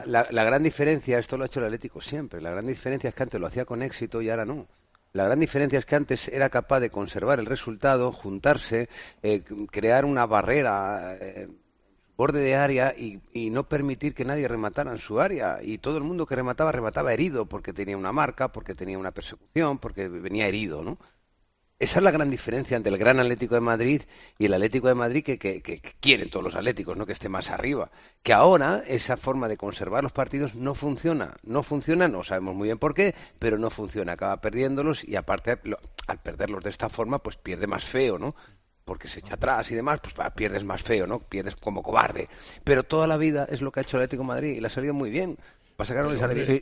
La gran diferencia, esto lo ha hecho el Atlético siempre, la gran diferencia es que antes lo hacía con éxito y ahora no. La gran diferencia es que antes era capaz de conservar el resultado, juntarse, crear una barrera, borde de área y no permitir que nadie rematara en su área. Y todo el mundo que remataba, remataba herido, porque tenía una marca, porque tenía una persecución, porque venía herido, ¿no? Esa es la gran diferencia entre el gran Atlético de Madrid y el Atlético de Madrid que quieren todos los atléticos, ¿no? Que esté más arriba. Que ahora esa forma de conservar los partidos no funciona. No funciona, no sabemos muy bien por qué, pero no funciona. Acaba perdiéndolos y aparte, al perderlos de esta forma, pues pierde más feo, ¿no? Porque se echa atrás y demás, pues pierdes más feo, ¿no? Pierdes como cobarde. Pero toda la vida es lo que ha hecho el Atlético de Madrid y le ha salido muy bien. Pasa que ahora no le Eso, sale hombre, bien.